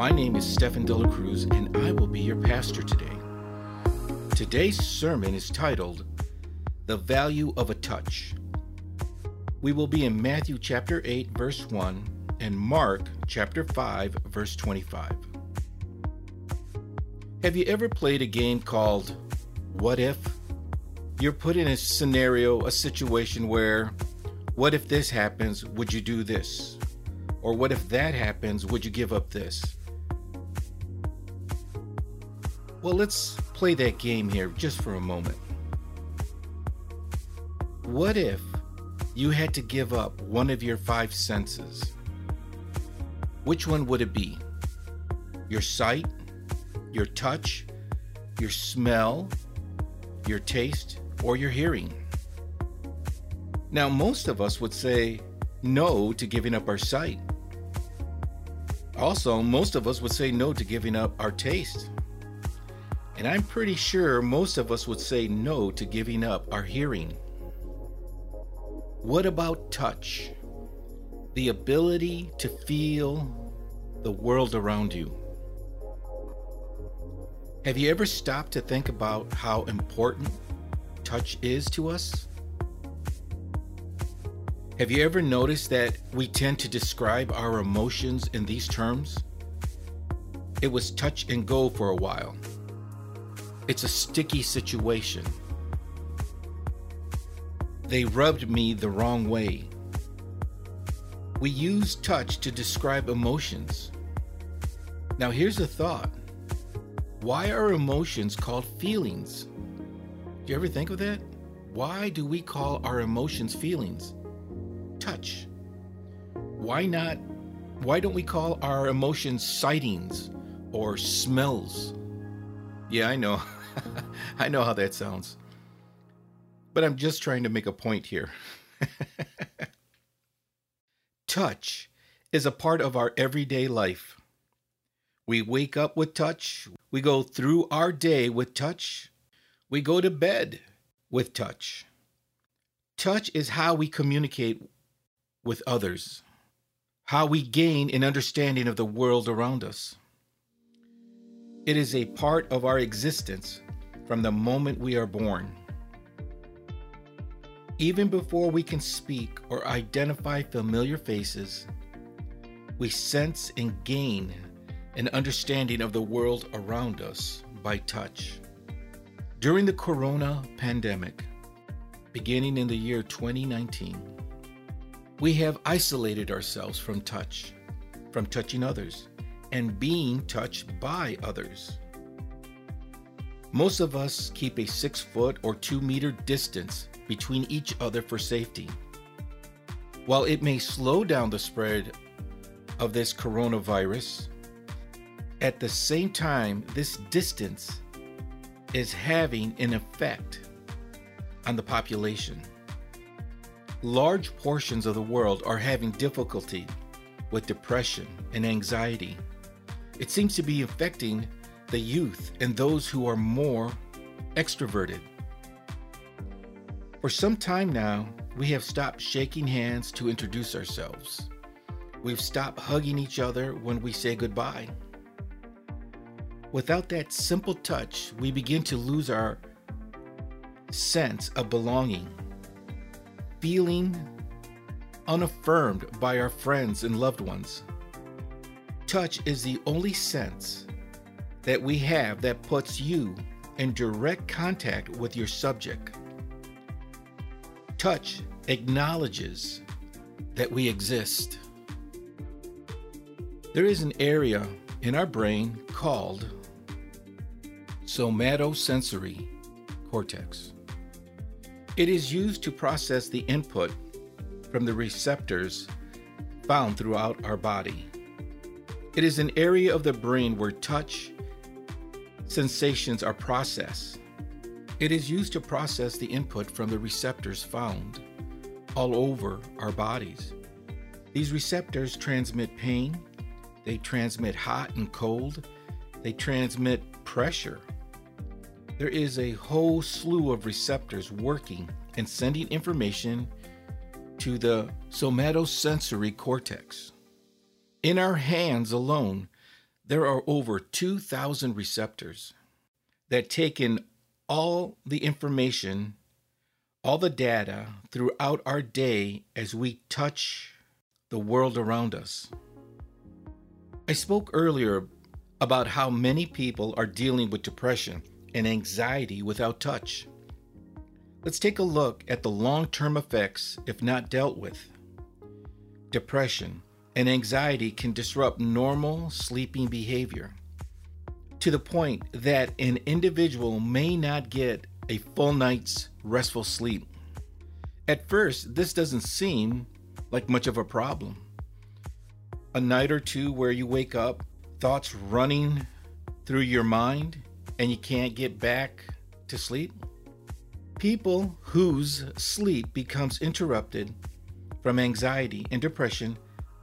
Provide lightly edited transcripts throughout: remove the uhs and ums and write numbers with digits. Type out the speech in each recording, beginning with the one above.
My name is Stephan De La Cruz, and I will be your pastor today. Today's sermon is titled, The Value of a Touch. We will be in Matthew chapter 8, verse 1, and Mark chapter 5, verse 25. Have you ever played a game called What If? You're put in a scenario, a situation where, what if this happens, would you do this? Or what if that happens, would you give up this? Well, let's play that game here just for a moment. What if you had to give up one of your five senses? Which one would it be? Your sight, your touch, your smell, your taste, or your hearing? Now, most of us would say no to giving up our sight. Also, most of us would say no to giving up our taste. And I'm pretty sure most of us would say no to giving up our hearing. What about touch? The ability to feel the world around you. Have you ever stopped to think about how important touch is to us? Have you ever noticed that we tend to describe our emotions in these terms? It was touch and go for a while. It's a sticky situation. They rubbed me the wrong way. We use touch to describe emotions. Now here's a thought. Why are emotions called feelings? Do you ever think of that? Why do we call our emotions feelings? Touch. Why don't we call our emotions sightings or smells? Yeah, I know. I know how that sounds. But I'm just trying to make a point here. Touch is a part of our everyday life. We wake up with touch. We go through our day with touch. We go to bed with touch. Touch is how we communicate with others, how we gain an understanding of the world around us. It is a part of our existence from the moment we are born. Even before we can speak or identify familiar faces, we sense and gain an understanding of the world around us by touch. During the corona pandemic, beginning in the year 2019, we have isolated ourselves from touch, from touching others, and being touched by others. Most of us keep a 6 foot or 2 meter distance between each other for safety. While it may slow down the spread of this coronavirus, at the same time, this distance is having an effect on the population. Large portions of the world are having difficulty with depression and anxiety. It seems to be affecting the youth and those who are more extroverted. For some time now, we have stopped shaking hands to introduce ourselves. We've stopped hugging each other when we say goodbye. Without that simple touch, we begin to lose our sense of belonging, feeling unaffirmed by our friends and loved ones. Touch is the only sense that we have that puts you in direct contact with your subject. Touch acknowledges that we exist. There is an area in our brain called somatosensory cortex. It is used to process the input from the receptors found throughout our body. It is an area of the brain where touch sensations are processed. It is used to process the input from the receptors found all over our bodies. These receptors transmit pain, they transmit hot and cold, they transmit pressure. There is a whole slew of receptors working and sending information to the somatosensory cortex. In our hands alone, There are over 2,000 receptors that take in all the information, all the data throughout our day as we touch the world around us. I spoke earlier about how many people are dealing with depression and anxiety without touch. Let's take a look at the long-term effects if not dealt with. Depression and anxiety can disrupt normal sleeping behavior to the point that an individual may not get a full night's restful sleep. At first, this doesn't seem like much of a problem. A night or two where you wake up, thoughts running through your mind, and you can't get back to sleep. People whose sleep becomes interrupted from anxiety and depression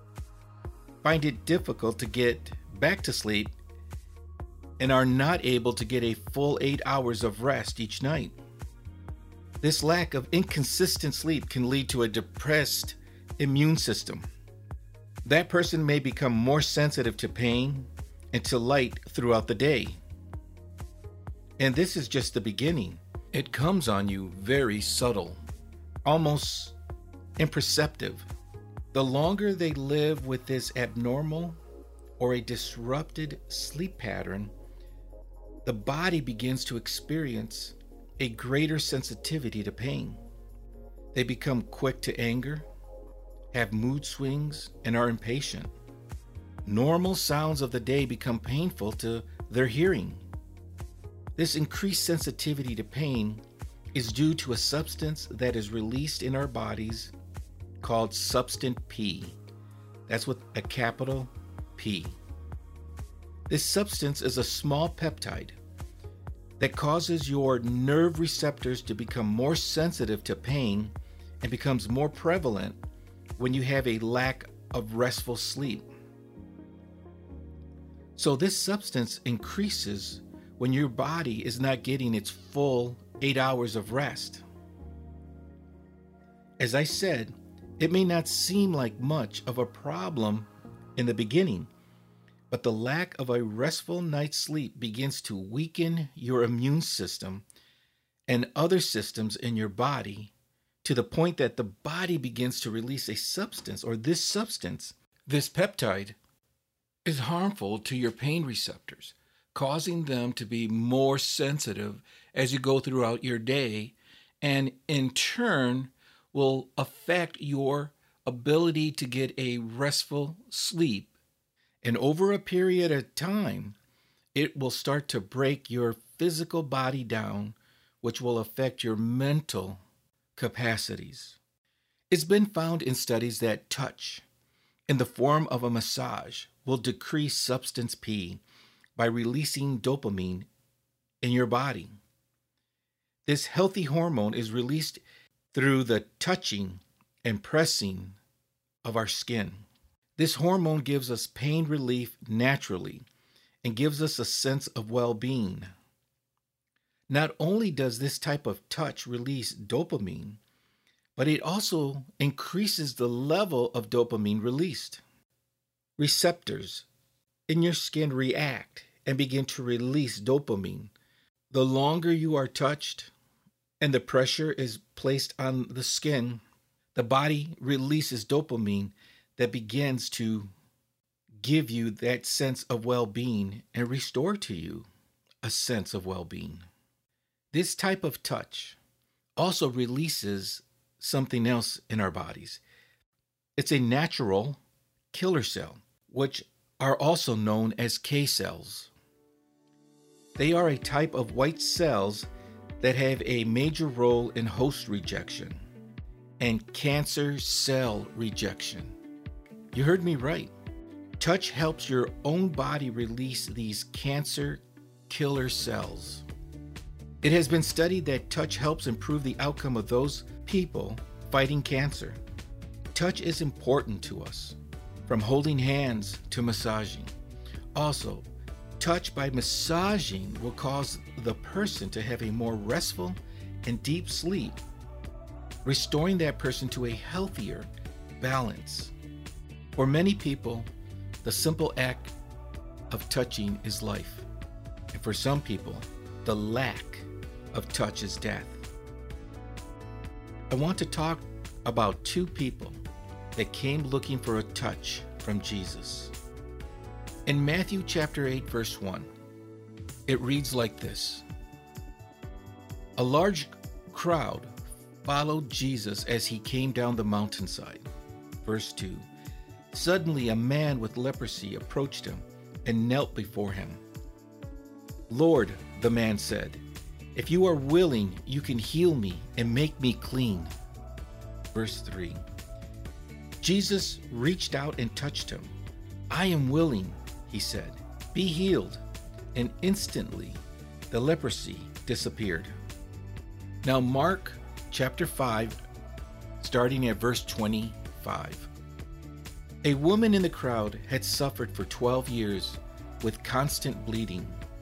find it difficult to get back to sleep and are not able to get a full 8 hours of rest each night. This lack of inconsistent sleep can lead to a depressed immune system. That person may become more sensitive to pain and to light throughout the day. And this is just the beginning. It comes on you very subtle, almost imperceptible. The longer they live with this abnormal or a disrupted sleep pattern, the body begins to experience a greater sensitivity to pain. They become quick to anger, have mood swings, and are impatient. Normal sounds of the day become painful to their hearing. This increased sensitivity to pain is due to a substance that is released in our bodies called substance P. That's with a capital P. This substance is a small peptide that causes your nerve receptors to become more sensitive to pain and becomes more prevalent when you have a lack of restful sleep. So this substance increases when your body is not getting its full 8 hours of rest. As I said, it may not seem like much of a problem in the beginning, but the lack of a restful night's sleep begins to weaken your immune system and other systems in your body to the point that the body begins to release a substance, or this substance, this peptide, is harmful to your pain receptors, causing them to be more sensitive as you go throughout your day, and in turn will affect your ability to get a restful sleep. And over a period of time, it will start to break your physical body down, which will affect your mental capacities. It's been found in studies that touch, in the form of a massage, will decrease substance P by releasing dopamine in your body. This healthy hormone is released through the touching and pressing of our skin. This hormone gives us pain relief naturally and gives us a sense of well-being. Not only does this type of touch release dopamine, but it also increases the level of dopamine released. Receptors in your skin react and begin to release dopamine. The longer you are touched and the pressure is placed on the skin, the body releases dopamine that begins to give you that sense of well-being and restore to you a sense of well-being. This type of touch also releases something else in our bodies. It's a natural killer cell, which are also known as K cells. They are a type of white cells that have a major role in host rejection and cancer cell rejection. You heard me right. Touch helps your own body release these cancer killer cells. It has been studied that touch helps improve the outcome of those people fighting cancer. Touch is important to us, from holding hands to massaging. Also, touch by massaging will cause the person to have a more restful and deep sleep, restoring that person to a healthier balance. For many people, the simple act of touching is life. And for some people, the lack of touch is death. I want to talk about two people that came looking for a touch from Jesus. In Matthew chapter 8, verse 1, it reads like this. A large crowd followed Jesus as he came down the mountainside. Verse 2, suddenly a man with leprosy approached him and knelt before him. Lord, the man said, if you are willing, you can heal me and make me clean. Verse 3, Jesus reached out and touched him. I am willing, he said, be healed. And instantly the leprosy disappeared. Now Mark chapter 5, starting at verse 25. A woman in the crowd had suffered for 12 years with constant bleeding.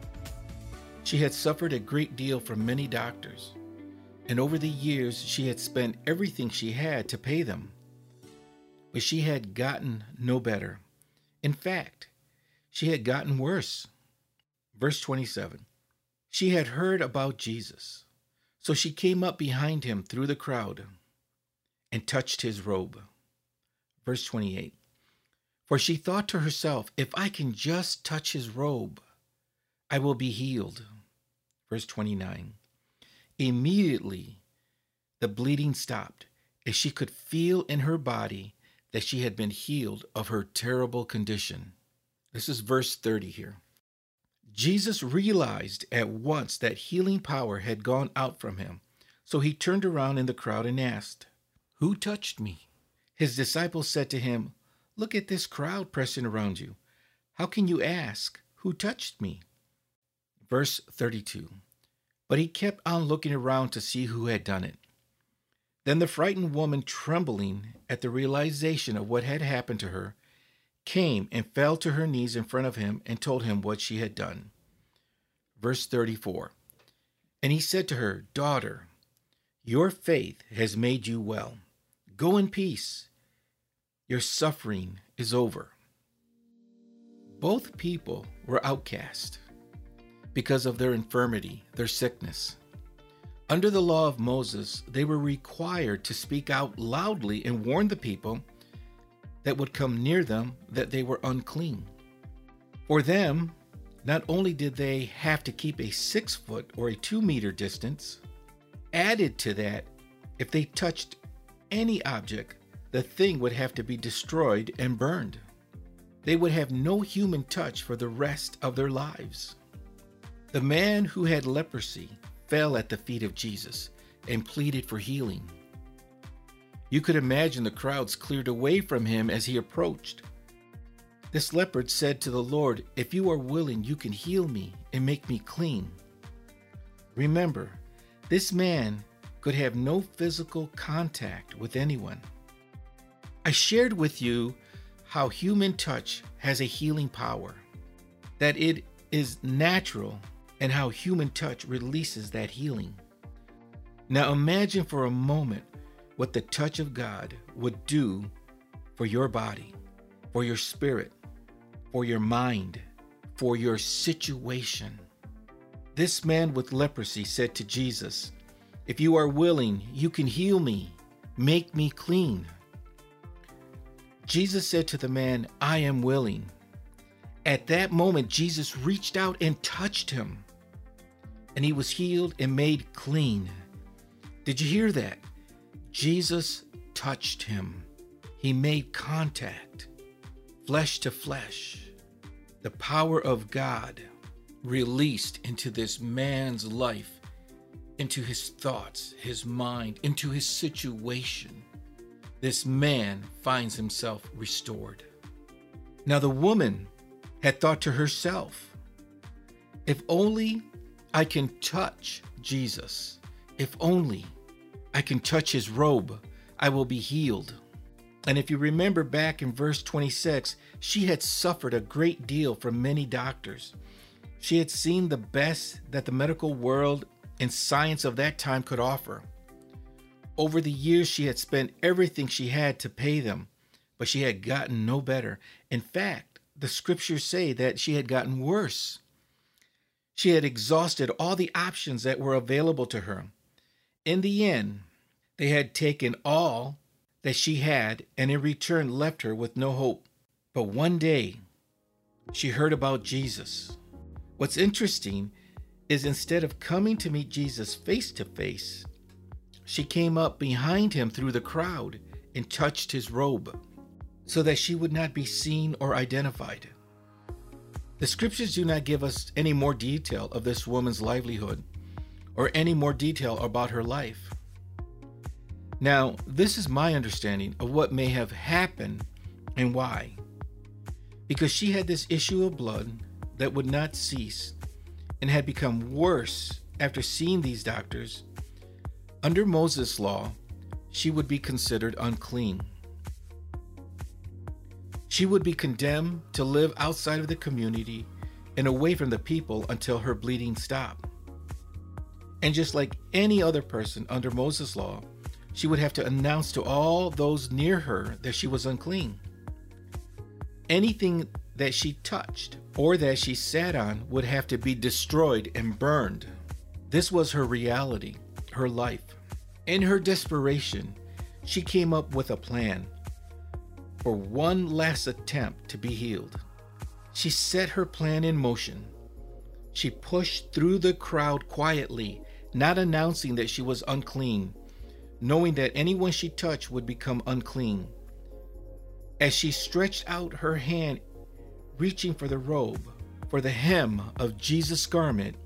She had suffered a great deal from many doctors, and over the years she had spent everything she had to pay them. But she had gotten no better. In fact, she had gotten worse. Verse 27, she had heard about Jesus, so she came up behind him through the crowd and touched his robe. Verse 28, for she thought to herself, if I can just touch his robe, I will be healed. Verse 29, immediately the bleeding stopped as she could feel in her body that she had been healed of her terrible condition. This is verse 30 here. Jesus realized at once that healing power had gone out from him, so he turned around in the crowd and asked, who touched me? His disciples said to him, look at this crowd pressing around you. How can you ask, who touched me? Verse 32, but he kept on looking around to see who had done it. Then the frightened woman, trembling at the realization of what had happened to her, came and fell to her knees in front of him and told him what she had done. Verse 34, and he said to her, daughter, your faith has made you well. Go in peace. Your suffering is over. Both people were outcast because of their infirmity, their sickness. Under the law of Moses, they were required to speak out loudly and warn the people that would come near them that they were unclean. For them, not only did they have to keep a 6-foot or a 2-meter distance, added to that, if they touched any object, the thing would have to be destroyed and burned. They would have no human touch for the rest of their lives. The man who had leprosy fell at the feet of Jesus and pleaded for healing. You could imagine the crowds cleared away from him as he approached. This leopard said to the Lord, if you are willing, you can heal me and make me clean. Remember, this man could have no physical contact with anyone. I shared with you how human touch has a healing power, that it is natural, and how human touch releases that healing. Now imagine for a moment what the touch of God would do for your body, for your spirit, for your mind, for your situation. This man with leprosy said to Jesus, if you are willing, you can heal me, make me clean. Jesus said to the man, I am willing. At that moment, Jesus reached out and touched him, and he was healed and made clean. Did you hear that? Jesus touched him. He made contact, flesh to flesh. The power of God released into this man's life, into his thoughts, his mind, into his situation. This man finds himself restored. Now the woman had thought to herself, if only I can touch Jesus, if only I can touch his robe, I will be healed. And if you remember back in verse 26, she had suffered a great deal from many doctors. She had seen the best that the medical world and science of that time could offer. Over the years, she had spent everything she had to pay them, but she had gotten no better. In fact, the scriptures say that she had gotten worse. She had exhausted all the options that were available to her. In the end, they had taken all that she had and in return left her with no hope. But one day, she heard about Jesus. What's interesting is instead of coming to meet Jesus face to face, she came up behind him through the crowd and touched his robe so that she would not be seen or identified. The scriptures do not give us any more detail of this woman's livelihood or any more detail about her life. Now, this is my understanding of what may have happened and why. Because she had this issue of blood that would not cease and had become worse after seeing these doctors. Under Moses' law, she would be considered unclean. She would be condemned to live outside of the community and away from the people until her bleeding stopped. And just like any other person under Moses' law, she would have to announce to all those near her that she was unclean. Anything that she touched or that she sat on would have to be destroyed and burned. This was her reality, her life. In her desperation, she came up with a plan for one last attempt to be healed. She set her plan in motion. She pushed through the crowd quietly, not announcing that she was unclean, knowing that anyone she touched would become unclean. As she stretched out her hand, reaching for the robe, for the hem of Jesus' garment,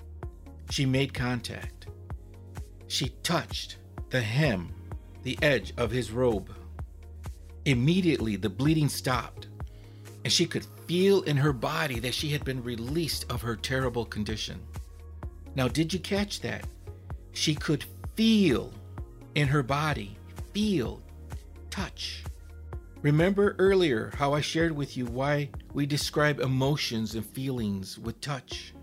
she made contact. She touched the hem, the edge of his robe. Immediately, the bleeding stopped, and she could feel in her body that she had been released of her terrible condition. Now, did you catch that? She could feel in her body, feel, touch. Remember earlier how I shared with you why we describe emotions and feelings with touch?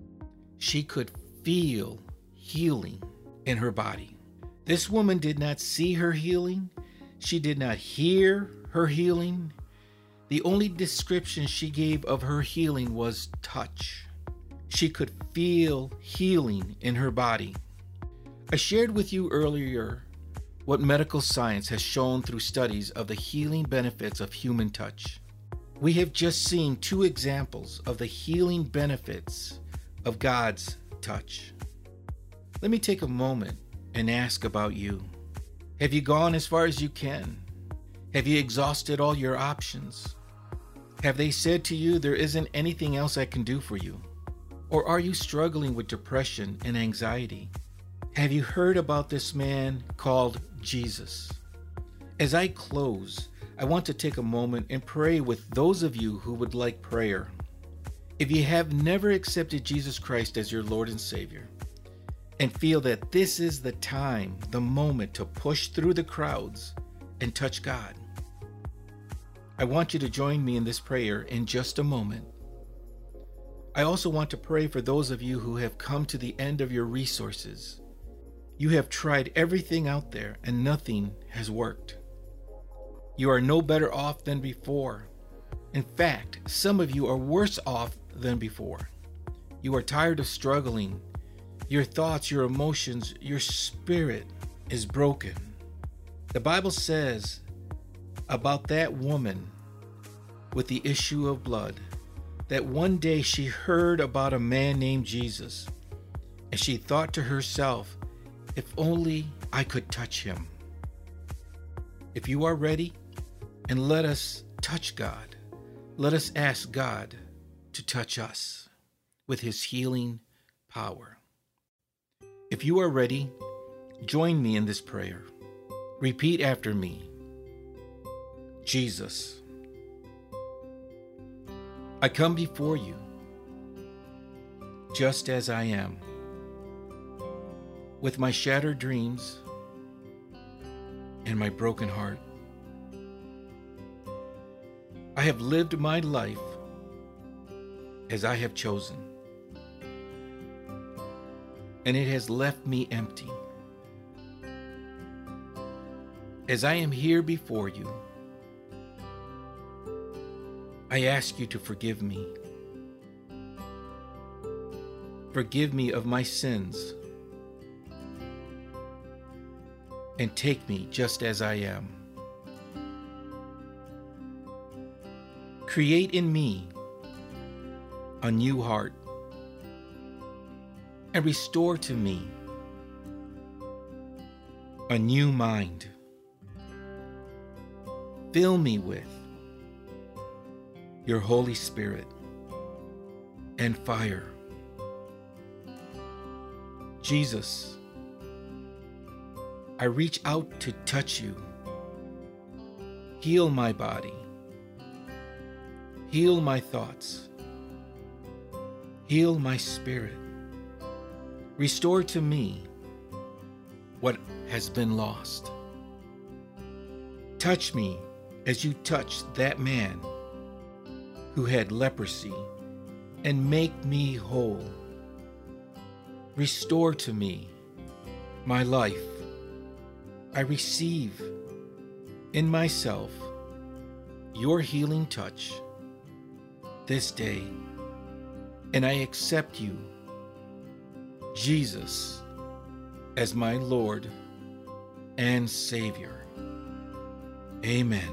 She could feel healing in her body. This woman did not see her healing. She did not hear her healing. The only description she gave of her healing was touch. She could feel healing in her body. I shared with you earlier what medical science has shown through studies of the healing benefits of human touch. We have just seen 2 examples of the healing benefits of God's touch. Let me take a moment and ask about you. Have you gone as far as you can? Have you exhausted all your options? Have they said to you, there isn't anything else I can do for you? Or are you struggling with depression and anxiety? Have you heard about this man called Jesus? As I close, I want to take a moment and pray with those of you who would like prayer. If you have never accepted Jesus Christ as your Lord and Savior, and feel that this is the time, the moment to push through the crowds and touch God, I want you to join me in this prayer in just a moment. I also want to pray for those of you who have come to the end of your resources. You have tried everything out there and nothing has worked. You are no better off than before. In fact, some of you are worse off than before. You are tired of struggling. Your thoughts, your emotions, your spirit is broken. The Bible says about that woman with the issue of blood that one day she heard about a man named Jesus, and she thought to herself, if only I could touch him. If you are ready, and let us touch God. Let us ask God to touch us with his healing power. If you are ready, join me in this prayer. Repeat after me. Jesus, I come before you just as I am, with my shattered dreams and my broken heart. I have lived my life as I have chosen, and it has left me empty. As I am here before you, I ask you to forgive me. Forgive me of my sins and take me just as I am. Create in me a new heart and restore to me a new mind. Fill me with your Holy Spirit and fire. Jesus, I reach out to touch you. Heal my body. Heal my thoughts. Heal my spirit. Restore to me what has been lost. Touch me as you touched that man who had leprosy and make me whole. Restore to me my life. I receive in myself your healing touch this day, and I accept you, Jesus, as my Lord and Savior. Amen.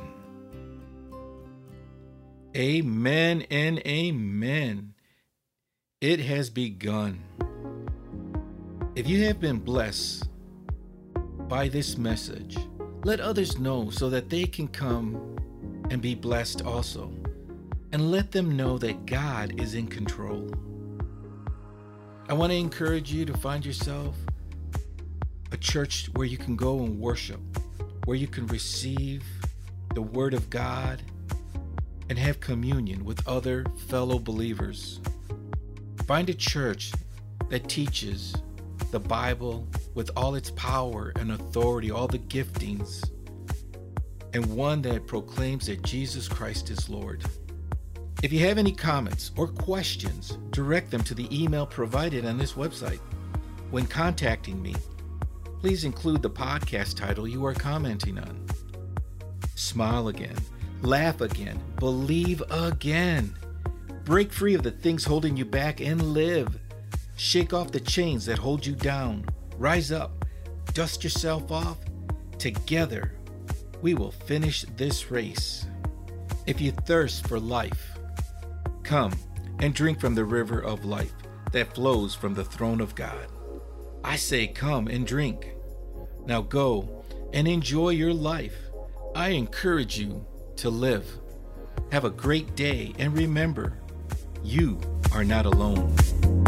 Amen and amen. It has begun. If you have been blessed by this message, let others know so that they can come and be blessed also. And let them know that God is in control. I want to encourage you to find yourself a church where you can go and worship, where you can receive the Word of God and have communion with other fellow believers. Find a church that teaches the Bible with all its power and authority, all the giftings, and one that proclaims that Jesus Christ is Lord. If you have any comments or questions, direct them to the email provided on this website. When contacting me, please include the podcast title you are commenting on. Smile again, laugh again, believe again. Break free of the things holding you back and live. Shake off the chains that hold you down. Rise up, dust yourself off. Together, we will finish this race. If you thirst for life, come and drink from the river of life that flows from the throne of God. I say come and drink. Now go and enjoy your life. I encourage you to live. Have a great day, and remember, you are not alone.